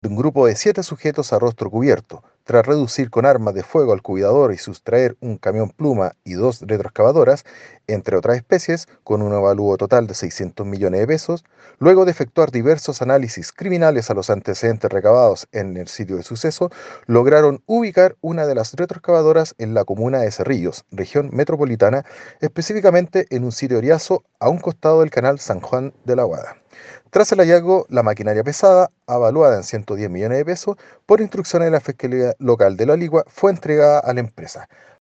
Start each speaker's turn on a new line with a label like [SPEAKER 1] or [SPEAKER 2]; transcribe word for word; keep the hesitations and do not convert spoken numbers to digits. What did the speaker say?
[SPEAKER 1] de un grupo de siete sujetos a rostro cubierto. Tras reducir con armas de fuego al cuidador y sustraer un camión pluma y dos retroexcavadoras, entre otras especies, con un avalúo total de seiscientos millones de pesos, luego de efectuar diversos análisis criminales a los antecedentes recabados en el sitio de suceso, lograron ubicar una de las retroexcavadoras en la comuna de Cerrillos, región metropolitana, específicamente en un sitio oriazo a un costado del canal San Juan de la Guada. Tras el hallazgo, la maquinaria pesada, avaluada en ciento diez millones de pesos, por instrucciones de la Fiscalía Local de La Ligua, fue entregada a la empresa.